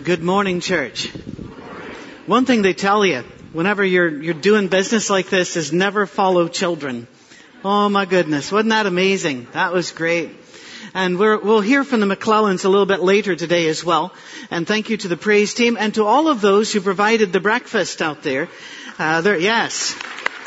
Good morning, church. One thing they tell you, whenever you're doing business like this, is never follow children. Oh my goodness, wasn't that amazing? That was great. And we'll hear from the McClellans a little bit later today as well. And thank you to the praise team and to all of those who provided the breakfast out there. Yes.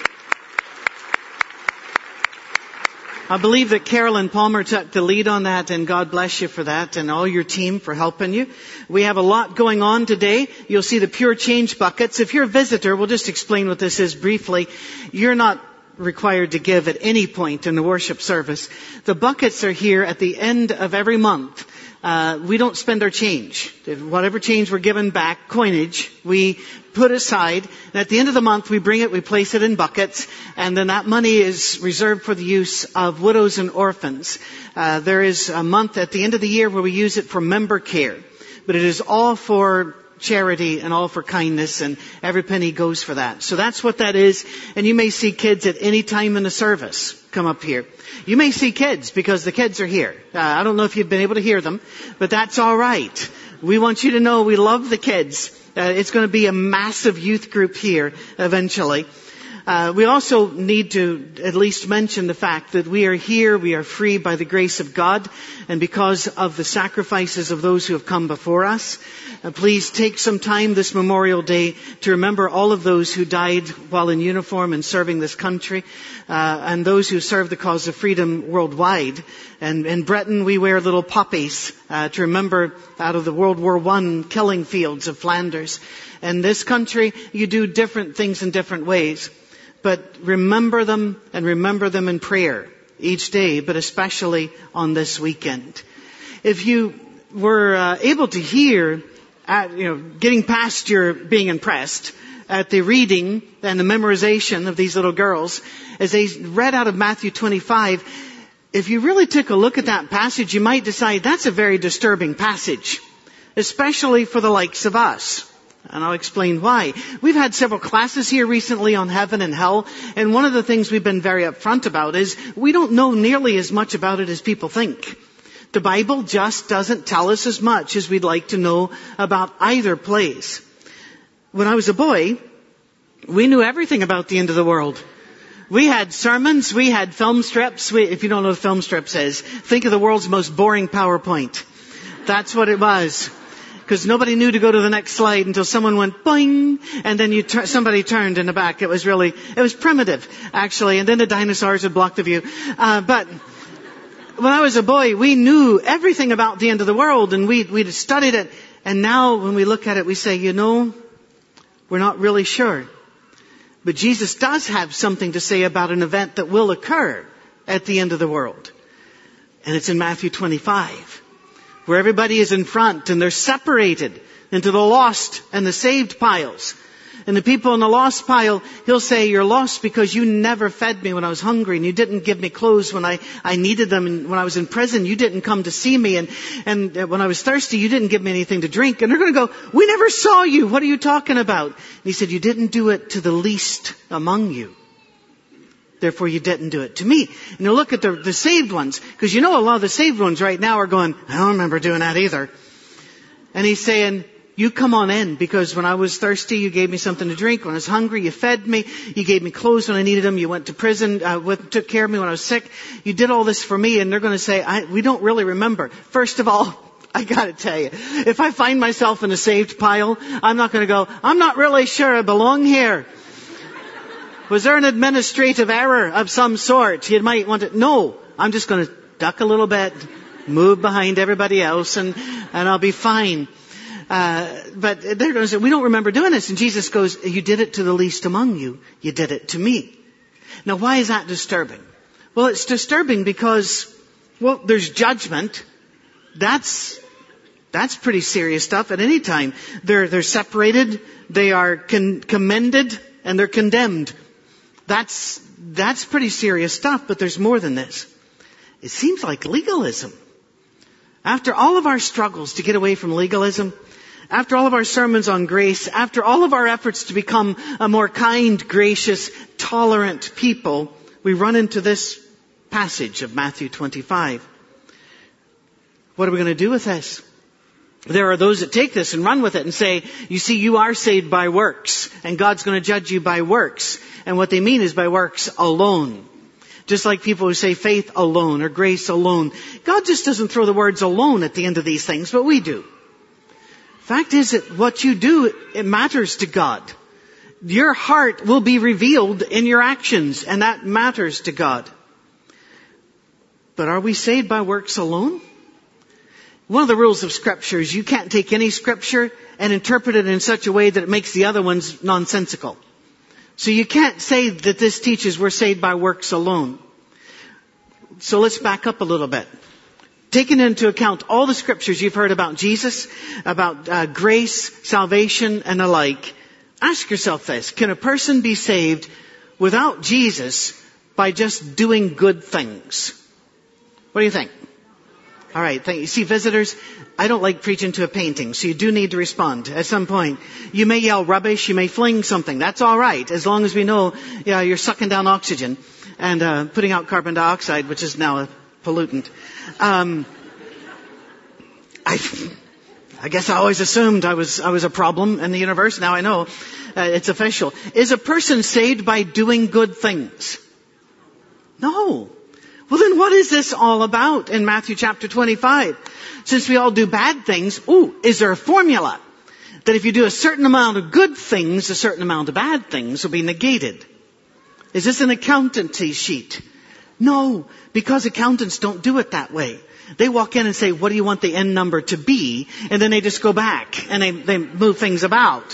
I believe that Carolyn Palmer took the lead on that, and God bless you for that, and all your team for helping you. We have a lot going on today. You'll see the Pure Change buckets. If you're a visitor, we'll just explain what this is briefly. You're not required to give at any point in the worship service. The buckets are here at the end of every month. We don't spend our change. Whatever change we're given back, coinage, we put aside. And at the end of the month, we bring it, we place it in buckets, and then that money is reserved for the use of widows and orphans. There is a month at the end of the year where we use it for member care. But it is all for charity and all for kindness, and every penny goes for that. So that's what that is. And you may see kids at any time in the service come up here. You may see kids because the kids are here. I don't know if you've been able to hear them, but that's all right. We want you to know we love the kids. It's going to be a massive youth group here eventually. We also need to at least mention the fact that we are here, we are free by the grace of God and because of the sacrifices of those who have come before us. Please take some time this Memorial Day to remember all of those who died while in uniform and serving this country, and those who serve the cause of freedom worldwide. And in Britain, we wear little poppies to remember out of the World War I killing fields of Flanders. In this country, you do different things in different ways. But remember them and remember them in prayer each day, but especially on this weekend. If you were able to hear, getting past your being impressed at the reading and the memorization of these little girls, as they read out of Matthew 25, if you really took a look at that passage, you might decide that's a very disturbing passage, especially for the likes of us. And I'll explain why. We've had several classes here recently on heaven and hell, and one of the things we've been very upfront about is we don't know nearly as much about it as people think. The Bible just doesn't tell us as much as we'd like to know about either place. When I was a boy, we knew everything about the end of the world. We had sermons, we had film strips. If you don't know what a film strip is, think of the world's most boring PowerPoint. That's what it was. Because nobody knew to go to the next slide until someone went boing, and then somebody turned in the back. It was primitive, actually, and then the dinosaurs would block the view. But when I was a boy, we knew everything about the end of the world, and we'd studied it. And now when we look at it, we say, we're not really sure. But Jesus does have something to say about an event that will occur at the end of the world. And it's in Matthew 25. Where everybody is in front and they're separated into the lost and the saved piles. And the people in the lost pile, he'll say, you're lost because you never fed me when I was hungry, and you didn't give me clothes when I needed them, and when I was in prison, you didn't come to see me, and when I was thirsty, you didn't give me anything to drink. And they're going to go, we never saw you. What are you talking about? And he said, you didn't do it to the least among you. Therefore, you didn't do it to me. And you look at the saved ones, because a lot of the saved ones right now are going, I don't remember doing that either. And he's saying, you come on in, because when I was thirsty, you gave me something to drink. When I was hungry, you fed me. You gave me clothes when I needed them. You went to prison, took care of me when I was sick. You did all this for me. And they're going to say, we don't really remember. First of all, I got to tell you, if I find myself in a saved pile, I'm not going to go, I'm not really sure I belong here. Was there an administrative error of some sort? You might want to, no, I'm just going to duck a little bit, move behind everybody else, and I'll be fine. But they're going to say, we don't remember doing this. And Jesus goes, you did it to the least among you. You did it to me. Now, why is that disturbing? Well, it's disturbing because, there's judgment. That's pretty serious stuff at any time. They're separated, they are commended, and they're condemned. That's pretty serious stuff, but there's more than this. It seems like legalism. After all of our struggles to get away from legalism, after all of our sermons on grace, after all of our efforts to become a more kind, gracious, tolerant people, we run into this passage of Matthew 25. What are we going to do with this? There are those that take this and run with it and say, you see, you are saved by works, and God's going to judge you by works. And what they mean is by works alone. Just like people who say faith alone or grace alone. God just doesn't throw the words alone at the end of these things, but we do. Fact is that what you do, it matters to God. Your heart will be revealed in your actions, and that matters to God. But are we saved by works alone? One of the rules of Scripture is you can't take any Scripture and interpret it in such a way that it makes the other ones nonsensical. So you can't say that this teaches we're saved by works alone. So let's back up a little bit. Taking into account all the Scriptures you've heard about Jesus, about grace, salvation, and the like, ask yourself this. Can a person be saved without Jesus by just doing good things? What do you think? All right, thank you. See, visitors, I don't like preaching to a painting, so you do need to respond at some point. You may yell rubbish, you may fling something. That's all right, as long as we know you're sucking down oxygen and putting out carbon dioxide, which is now a pollutant. I guess I always assumed I was a problem in the universe. Now I know it's official. Is a person saved by doing good things? No. Well, then what is this all about in Matthew chapter 25? Since we all do bad things, is there a formula that if you do a certain amount of good things, a certain amount of bad things will be negated? Is this an accountancy sheet? No, because accountants don't do it that way. They walk in and say, what do you want the end number to be? And then they just go back and they move things about.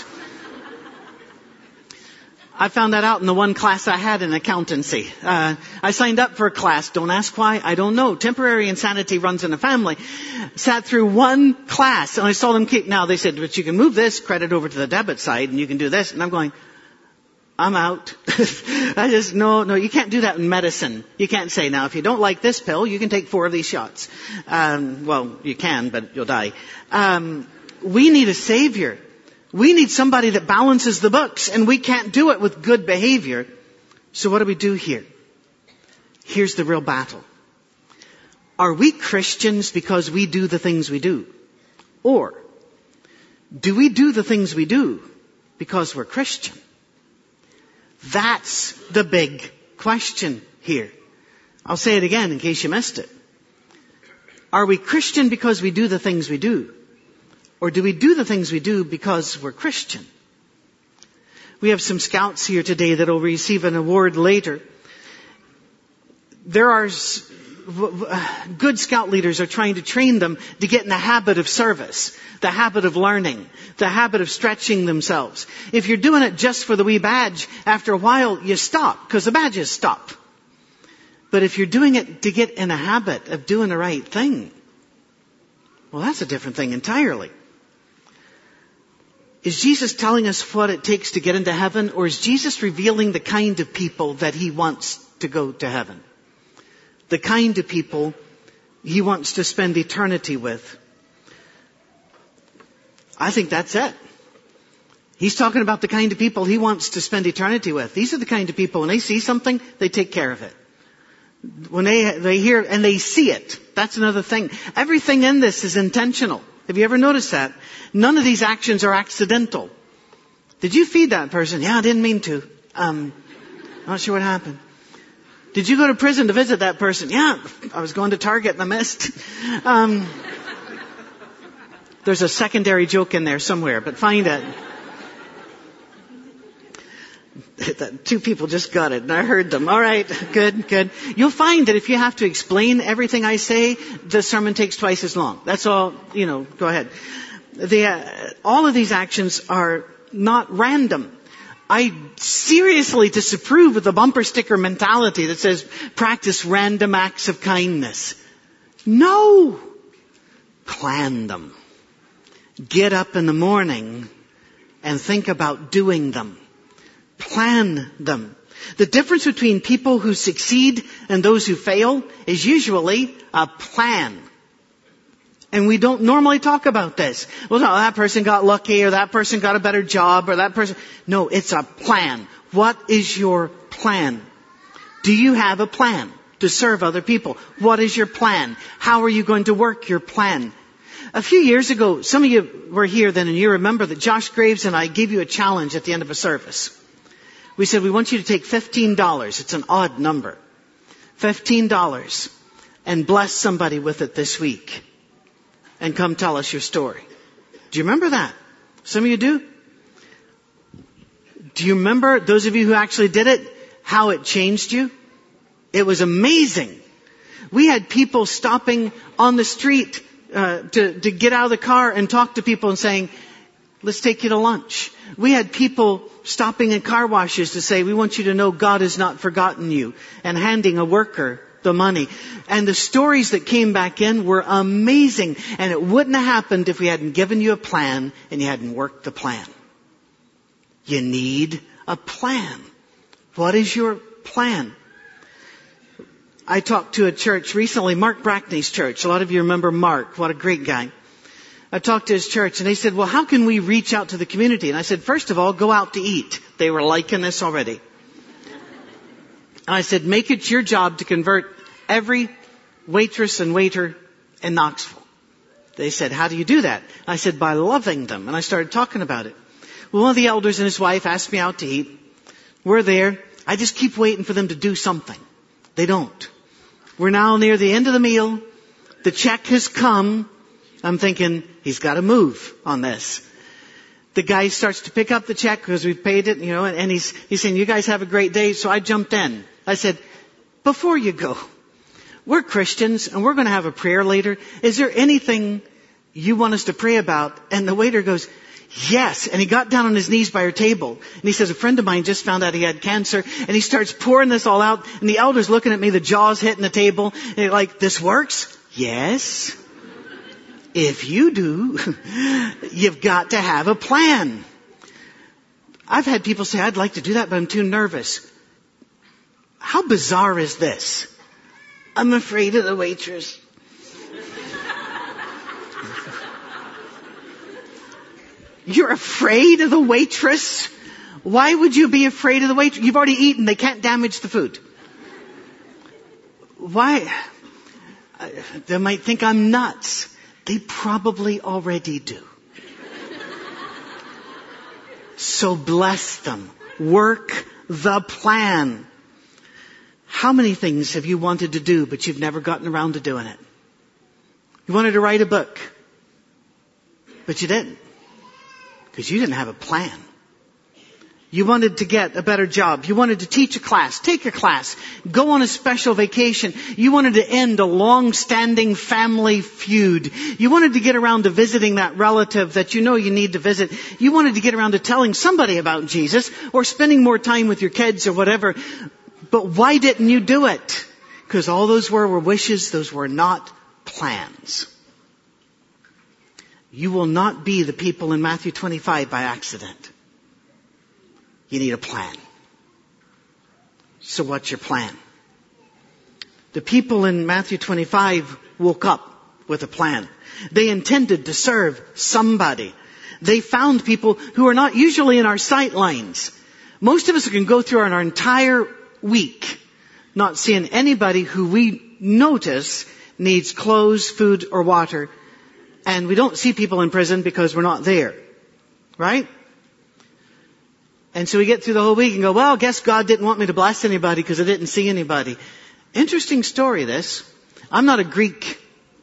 I found that out in the one class I had in accountancy. I signed up for a class. Don't ask why. I don't know. Temporary insanity runs in a family. Sat through one class and I saw them now they said, but you can move this credit over to the debit side and you can do this. And I'm going, I'm out. No, you can't do that in medicine. You can't say, now, if you don't like this pill, you can take 4 of these shots. Well, you can, but you'll die. We need a savior. We need somebody that balances the books, and we can't do it with good behavior. So what do we do here? Here's the real battle. Are we Christians because we do the things we do? Or do we do the things we do because we're Christian? That's the big question here. I'll say it again in case you missed it. Are we Christian because we do the things we do? Or do we do the things we do because we're Christian? We have some scouts here today that will receive an award later. There are good scout leaders are trying to train them to get in the habit of service, the habit of learning, the habit of stretching themselves. If you're doing it just for the wee badge, after a while you stop because the badges stop. But if you're doing it to get in a habit of doing the right thing, well, that's a different thing entirely. Is Jesus telling us what it takes to get into heaven, or is Jesus revealing the kind of people that he wants to go to heaven? The kind of people he wants to spend eternity with? I think that's it. He's talking about the kind of people he wants to spend eternity with. These are the kind of people, when they see something, they take care of it. When they hear and they see it, that's another thing. Everything in this is intentional. Have you ever noticed that? None of these actions are accidental. Did you feed that person? Yeah, I didn't mean to. Not sure what happened. Did you go to prison to visit that person? Yeah, I was going to Target and I missed. There's a secondary joke in there somewhere, but find it. 2 people just got it, and I heard them. All right, good. You'll find that if you have to explain everything I say, the sermon takes twice as long. That's all, go ahead. All of these actions are not random. I seriously disapprove of the bumper sticker mentality that says, practice random acts of kindness. No! Plan them. Get up in the morning and think about doing them. Plan them. The difference between people who succeed and those who fail is usually a plan. And we don't normally talk about this. Well, no, that person got lucky, or that person got a better job, or that person... No, it's a plan. What is your plan? Do you have a plan to serve other people? What is your plan? How are you going to work your plan? A few years ago, some of you were here then and you remember that Josh Graves and I gave you a challenge at the end of a service. We said, we want you to take $15. It's an odd number. $15 and bless somebody with it this week and come tell us your story. Do you remember that? Some of you do? Do you remember, those of you who actually did it, how it changed you? It was amazing. We had people stopping on the street to get out of the car and talk to people and saying, let's take you to lunch. We had people stopping in car washes to say, we want you to know God has not forgotten you, and handing a worker the money. And the stories that came back in were amazing. And it wouldn't have happened if we hadn't given you a plan and you hadn't worked the plan. You need a plan. What is your plan? I talked to a church recently, Mark Brackney's church. A lot of you remember Mark. What a great guy. I talked to his church and they said, well, how can we reach out to the community? And I said, first of all, go out to eat. They were liking this already. And I said, make it your job to convert every waitress and waiter in Knoxville. They said, how do you do that? I said, by loving them. And I started talking about it. Well, one of the elders and his wife asked me out to eat. We're there. I just keep waiting for them to do something. They don't. We're now near the end of the meal. The check has come. I'm thinking, he's got to move on this. The guy starts to pick up the check because we've paid it, and he's saying, you guys have a great day. So I jumped in. I said, before you go, we're Christians and we're going to have a prayer later. Is there anything you want us to pray about? And the waiter goes, yes. And he got down on his knees by her table. And he says, a friend of mine just found out he had cancer. And he starts pouring this all out. And the elder's looking at me, the jaws hitting the table. And they're like, this works? Yes. If you do, you've got to have a plan. I've had people say, I'd like to do that, but I'm too nervous. How bizarre is this? I'm afraid of the waitress. You're afraid of the waitress? Why would you be afraid of the waitress? You've already eaten. They can't damage the food. Why? They might think I'm nuts. They probably already do. So bless them. Work the plan. How many things have you wanted to do, but you've never gotten around to doing it? You wanted to write a book, but you didn't. Because you didn't have a plan. You wanted to get a better job. You wanted to teach a class, take a class, go on a special vacation. You wanted to end a long-standing family feud. You wanted to get around to visiting that relative that you know you need to visit. You wanted to get around to telling somebody about Jesus or spending more time with your kids or whatever. But why didn't you do it? Because all those were wishes. Those were not plans. You will not be the people in Matthew 25 by accident. You need a plan. So what's your plan? The people in Matthew 25 woke up with a plan. They intended to serve somebody. They found people who are not usually in our sight lines. Most of us can go through our entire week not seeing anybody who we notice needs clothes, food, or water. And we don't see people in prison because we're not there. Right? And so we get through the whole week and go, well, I guess God didn't want me to bless anybody because I didn't see anybody. Interesting story, this. I'm not a Greek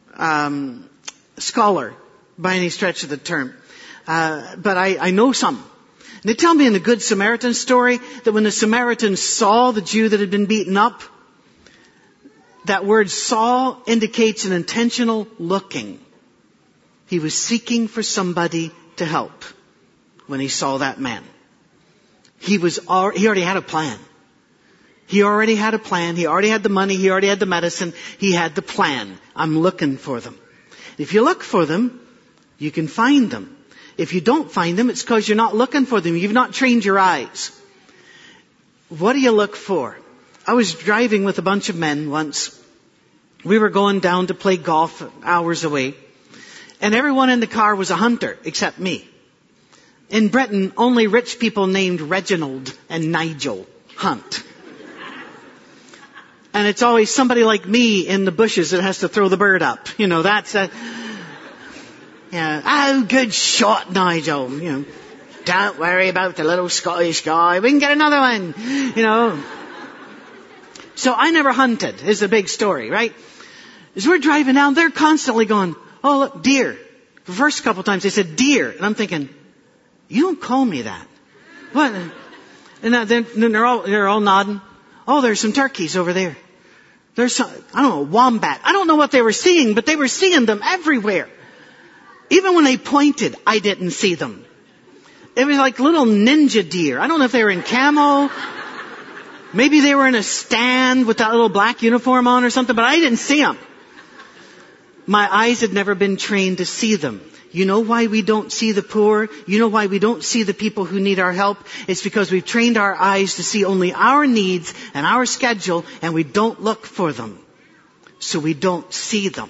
scholar by any stretch of the term. But I know some. And they tell me in the Good Samaritan story that when the Samaritans saw the Jew that had been beaten up, that word saw indicates an intentional looking. He was seeking for somebody to help when he saw that man. He already had a plan. He already had a plan. He already had the money. He already had the medicine. He had the plan. I'm looking for them. If you look for them, you can find them. If you don't find them, it's because you're not looking for them. You've not trained your eyes. What do you look for? I was driving with a bunch of men once. We were going down to play golf hours away. And everyone in the car was a hunter, except me. In Britain, only rich people named Reginald and Nigel hunt. And it's always somebody like me in the bushes that has to throw the bird up. That's a... Oh, good shot, Nigel. Don't worry about the little Scottish guy. We can get another one. So I never hunted is the big story, right? As we're driving down, they're constantly going, oh, look, deer. The first couple times they said deer. And I'm thinking, you don't call me that. What? And then they're all nodding. Oh, there's some turkeys over there. There's some, I don't know, wombat. I don't know what they were seeing, but they were seeing them everywhere. Even when they pointed, I didn't see them. It was like little ninja deer. I don't know if they were in camo. Maybe they were in a stand with that little black uniform on or something, but I didn't see them. My eyes had never been trained to see them. You know why we don't see the poor? You know why we don't see the people who need our help? It's because we've trained our eyes to see only our needs and our schedule, and we don't look for them. So we don't see them.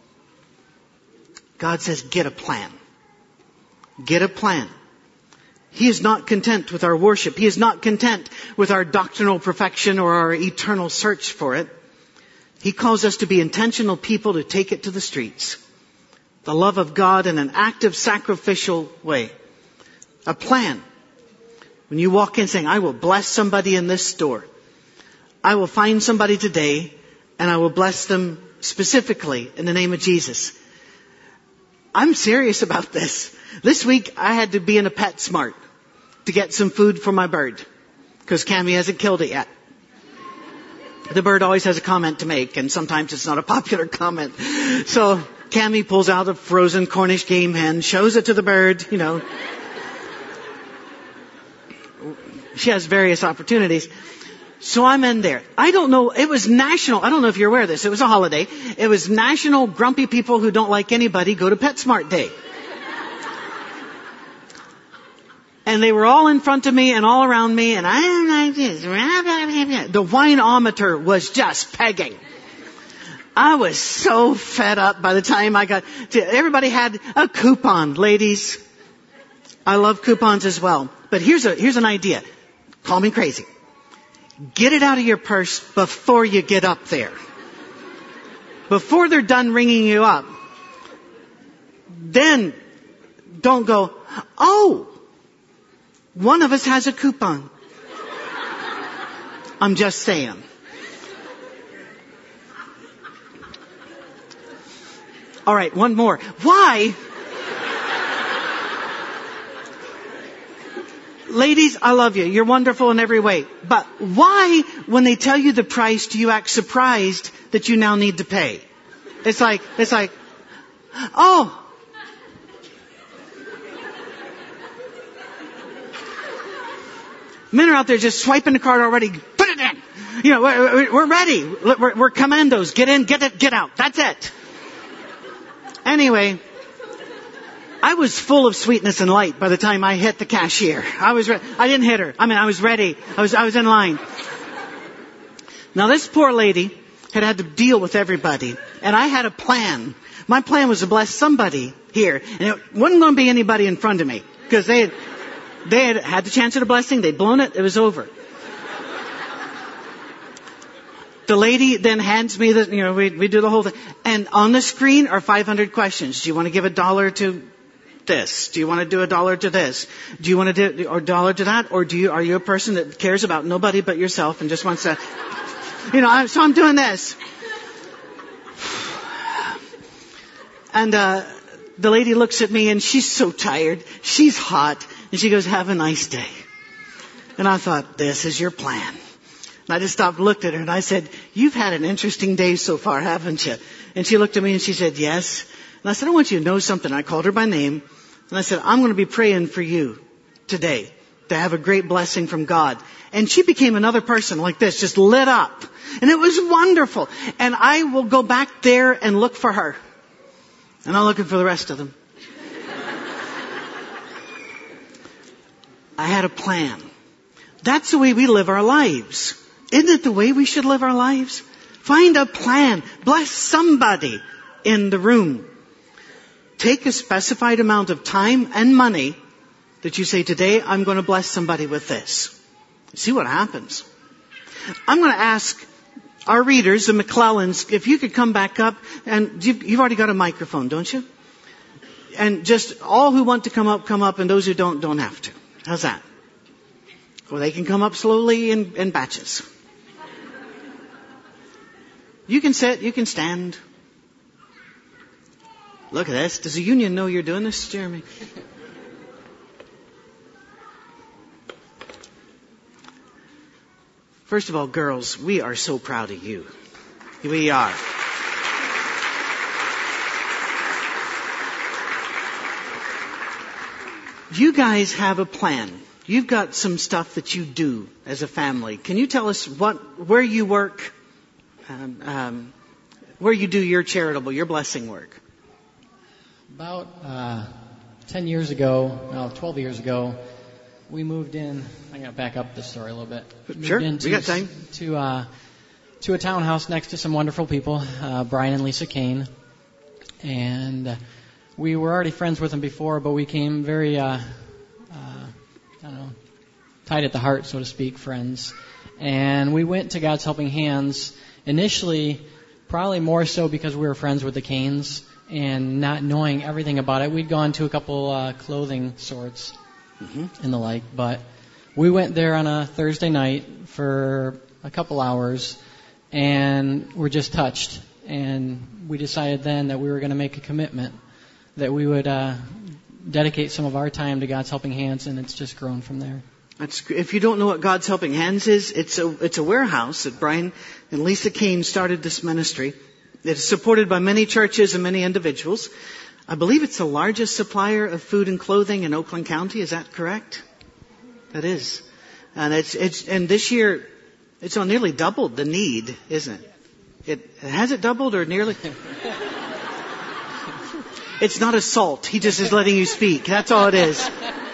God says, get a plan. Get a plan. He is not content with our worship. He is not content with our doctrinal perfection or our eternal search for it. He calls us to be intentional people to take it to the streets. The love of God in an active, sacrificial way. A plan. When you walk in saying, I will bless somebody in this store. I will find somebody today and I will bless them specifically in the name of Jesus. I'm serious about this. This week I had to be in a PetSmart to get some food for my bird because Cammie hasn't killed it yet. The bird always has a comment to make, and sometimes it's not a popular comment. So Cammie pulls out a frozen Cornish game hen, shows it to the bird, She has various opportunities. So I'm in there. I don't know, it was national, I don't know if you're aware of this, it was a holiday. It was National Grumpy People Who Don't Like Anybody Go to PetSmart Day. And they were all in front of me and all around me, and I don't like this. The whine-ometer was just pegging. I was so fed up by the time I got to, everybody had a coupon, ladies. I love coupons as well. But here's an idea. Call me crazy. Get it out of your purse before you get up there. Before they're done ringing you up. Then don't go, oh, one of us has a coupon. I'm just saying. All right, one more. Why? Ladies, I love you. You're wonderful in every way. But why, when they tell you the price, do you act surprised that you now need to pay? It's like, oh. Men are out there just swiping the card already. Put it in. We're ready. We're commandos. Get in, get out. That's it. Anyway, I was full of sweetness and light by the time I hit the cashier. I didn't hit her. I was ready. I was in line. Now this poor lady had to deal with everybody, and I had a plan. My plan was to bless somebody here, and it wasn't going to be anybody in front of me because they had the chance at a blessing. They'd blown it. It was over. The lady then hands me we do the whole thing. And on the screen are 500 questions. Do you want to give $1 to this? Do you want to do $1 to this? Do you want to do $1 to that? Or are you a person that cares about nobody but yourself and just wants to, so I'm doing this. And, the lady looks at me and she's so tired. She's hot. And she goes, have a nice day. And I thought, this is your plan. And I just stopped and looked at her and I said, you've had an interesting day so far, haven't you? And she looked at me and she said, yes. And I said, I want you to know something. I called her by name. And I said, I'm going to be praying for you today to have a great blessing from God. And she became another person like this, just lit up. And it was wonderful. And I will go back there and look for her. And I'm looking for the rest of them. I had a plan. That's the way we live our lives. Isn't it the way we should live our lives? Find a plan. Bless somebody in the room. Take a specified amount of time and money that you say, today I'm going to bless somebody with this. See what happens. I'm going to ask our readers, the McClellans, if you could come back up, and you've already got a microphone, don't you? And just all who want to come up, and those who don't have to. How's that? Well, they can come up slowly in batches. You can sit, you can stand. Look at this. Does the union know you're doing this, Jeremy? First of all, girls, we are so proud of you. We are. You guys have a plan. You've got some stuff that you do as a family. Can you tell us where you work, where you do your charitable, your blessing work? About 12 years ago, we moved in. I'm going to back up the story a little bit. Sure, we got time. To a townhouse next to some wonderful people, Brian and Lisa Kane. And we were already friends with them before, but we became very, tied at the heart, so to speak, friends. And we went to God's Helping Hands initially, probably more so because we were friends with the Canes and not knowing everything about it. We'd gone to a couple clothing sorts and the like, but we went there on a Thursday night for a couple hours and were just touched. And we decided then that we were going to make a commitment that we would dedicate some of our time to God's Helping Hands, and it's just grown from there. If you don't know what God's Helping Hands is, it's a warehouse that Brian and Lisa Kane started this ministry. It is supported by many churches and many individuals. I believe it's the largest supplier of food and clothing in Oakland County. Is that correct? That is. And and this year it's on nearly doubled the need, isn't it? Has it doubled or nearly? It's not assault. He just is letting you speak. That's all it is.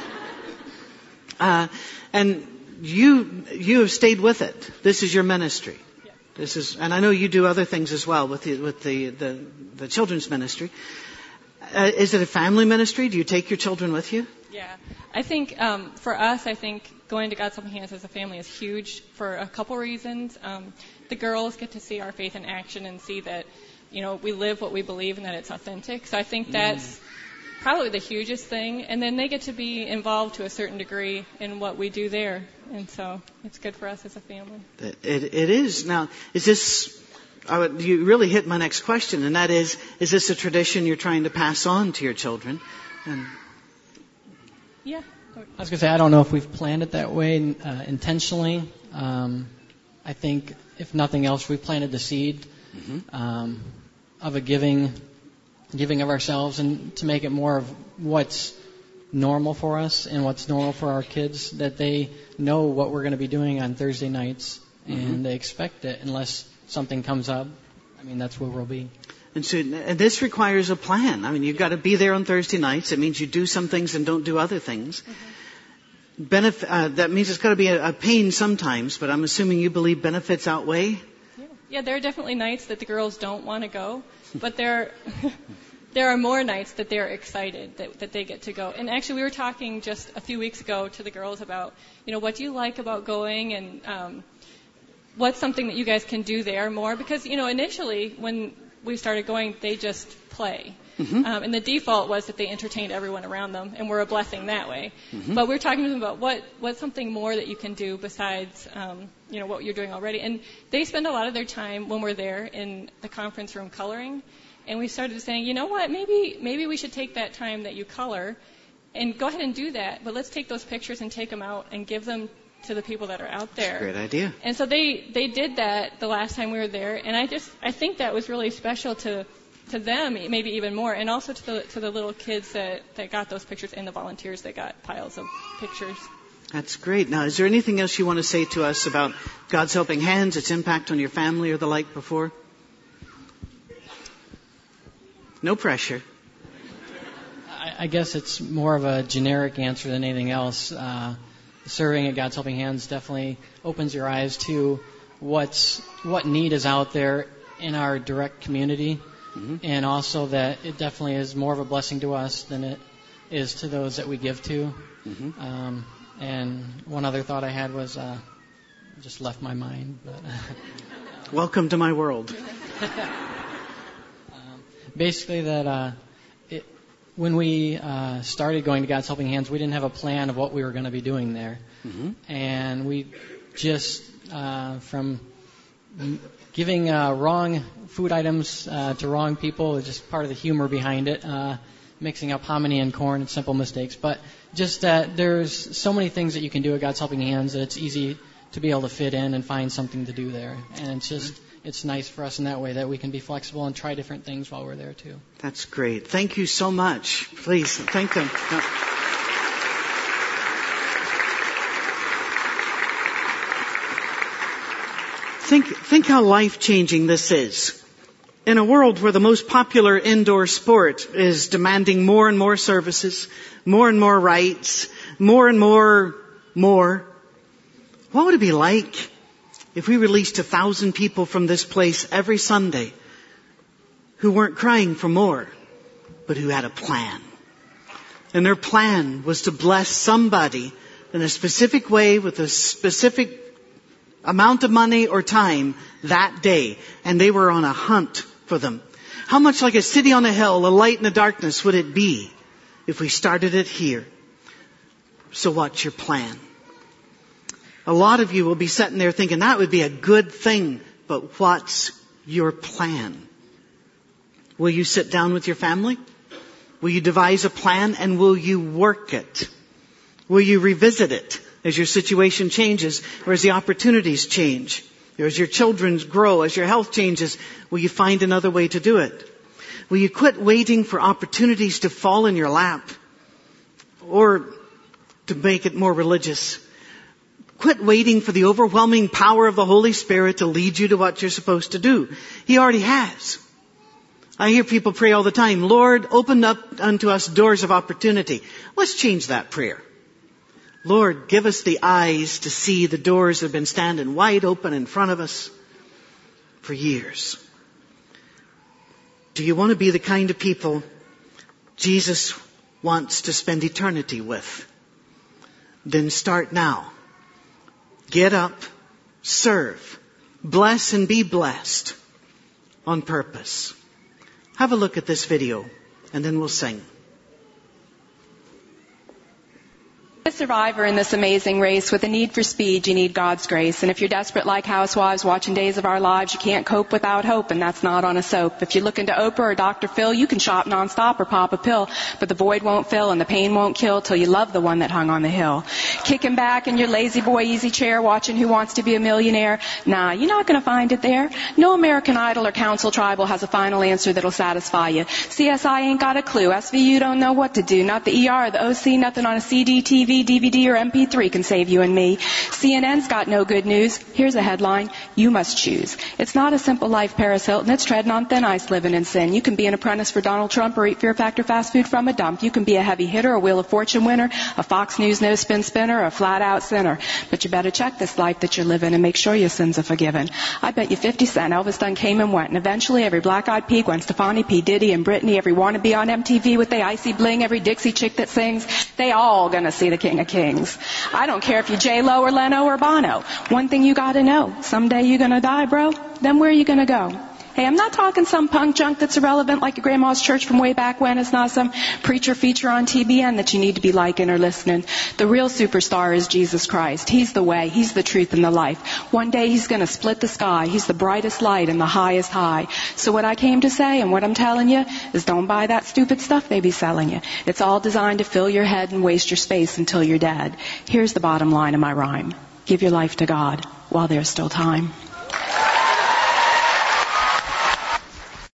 And you have stayed with it. This is your ministry. And I know you do other things as well with the children's ministry. Is it a family ministry? Do you take your children with you? Yeah. I think for us, going to God's Helping Hands as a family is huge for a couple reasons. The girls get to see our faith in action and see that, we live what we believe and that it's authentic. So I think that's probably the hugest thing. And then they get to be involved to a certain degree in what we do there. And so it's good for us as a family. It is. Now, is this, you really hit my next question, and that is this a tradition you're trying to pass on to your children? Yeah. I was going to say, I don't know if we've planned it that way intentionally. I think, if nothing else, we've planted the seed of a giving of ourselves, and to make it more of what's normal for us and what's normal for our kids, that they know what we're going to be doing on Thursday nights, and they expect it unless something comes up. That's where we'll be. And this requires a plan. You've got to be there on Thursday nights. It means you do some things and don't do other things. That means it's got to be a pain sometimes, but I'm assuming you believe benefits outweigh? Yeah, there are definitely nights that the girls don't want to go, but there are more nights that they're excited that they get to go. And actually, we were talking just a few weeks ago to the girls about, what do you like about going, and what's something that you guys can do there more? Because, initially when we started going, they just play. And the default was that they entertained everyone around them and were a blessing that way. But we were talking to them about what's something more that you can do besides, what you're doing already. And they spend a lot of their time when we're there in the conference room coloring. And we started saying, you know what, maybe we should take that time that you color and go ahead and do that. But let's take those pictures and take them out and give them to the people that are out there. That's a great idea. And so they did that the last time we were there. And I think that was really special to them, maybe even more, and also to the little kids that got those pictures and the volunteers that got piles of pictures. That's great. Now, is there anything else you want to say to us about God's Helping Hands, its impact on your family or the like before? No pressure. I guess it's more of a generic answer than anything else. Serving at God's Helping Hands definitely opens your eyes to what need is out there in our direct community. And also that it definitely is more of a blessing to us than it is to those that we give to. And one other thought I had was, just left my mind. But welcome to my world. Basically that when we started going to God's Helping Hands, we didn't have a plan of what we were going to be doing there. Mm-hmm. And we just, from giving wrong food items to wrong people, is just part of the humor behind it, mixing up hominy and corn and simple mistakes. But just there's so many things that you can do at God's Helping Hands that it's easy to be able to fit in and find something to do there. And it's nice for us in that way that we can be flexible and try different things while we're there too. That's great. Thank you so much. Please, thank them. Think how life-changing this is. In a world where the most popular indoor sport is demanding more and more services, more and more rights, more and more, what would it be like if we released 1,000 people from this place every Sunday who weren't crying for more, but who had a plan? And their plan was to bless somebody in a specific way with a specific amount of money or time that day. And they were on a hunt for them. How much like a city on a hill, a light in the darkness would it be if we started it here? So what's your plan? A lot of you will be sitting there thinking that would be a good thing, but what's your plan? Will you sit down with your family? Will you devise a plan and will you work it? Will you revisit it as your situation changes or as the opportunities change? Or as your children grow, as your health changes, will you find another way to do it? Will you quit waiting for opportunities to fall in your lap? Or to make it more religious, quit waiting for the overwhelming power of the Holy Spirit to lead you to what you're supposed to do. He already has. I hear people pray all the time, Lord, open up unto us doors of opportunity. Let's change that prayer. Lord, give us the eyes to see the doors that have been standing wide open in front of us for years. Do you want to be the kind of people Jesus wants to spend eternity with? Then start now. Get up, serve, bless and be blessed on purpose. Have a look at this video and then we'll sing. A survivor in this amazing race. With a need for speed, you need God's grace. And if you're desperate like housewives watching Days of Our Lives, you can't cope without hope, and that's not on a soap. If you're looking to Oprah or Dr. Phil, you can shop nonstop or pop a pill, but the void won't fill and the pain won't kill till you love the one that hung on the hill. Kicking back in your lazy boy easy chair watching Who Wants to Be a Millionaire? Nah, you're not going to find it there. No American Idol or Council Tribal has a final answer that'll satisfy you. CSI ain't got a clue. SVU don't know what to do. Not the ER or the OC, nothing on a CD, TV, DVD, or MP3 can save you and me. CNN's got no good news. Here's a headline. You must choose. It's not a simple life, Paris Hilton. It's treading on thin ice, living in sin. You can be an apprentice for Donald Trump or eat Fear Factor fast food from a dump. You can be a heavy hitter, a Wheel of Fortune winner, a Fox News no-spin spinner, a flat-out sinner. But you better check this life that you're living and make sure your sins are forgiven. I bet you 50 cents Elvis done came and went, and eventually every black-eyed pea, Gwen Stefani, P. Diddy, and Britney, every wannabe on MTV with the icy bling, every Dixie chick that sings, they all gonna see the King of Kings. I don't care if you're J-Lo or Leno or Bono. One thing you gotta know, someday you're gonna die, bro. Then where are you gonna go? Hey, I'm not talking some punk junk that's irrelevant like your grandma's church from way back when. It's not some preacher feature on TBN that you need to be liking or listening. The real superstar is Jesus Christ. He's the way. He's the truth and the life. One day he's going to split the sky. He's the brightest light and the highest high. So what I came to say and what I'm telling you is don't buy that stupid stuff they be selling you. It's all designed to fill your head and waste your space until you're dead. Here's the bottom line of my rhyme. Give your life to God while there's still time.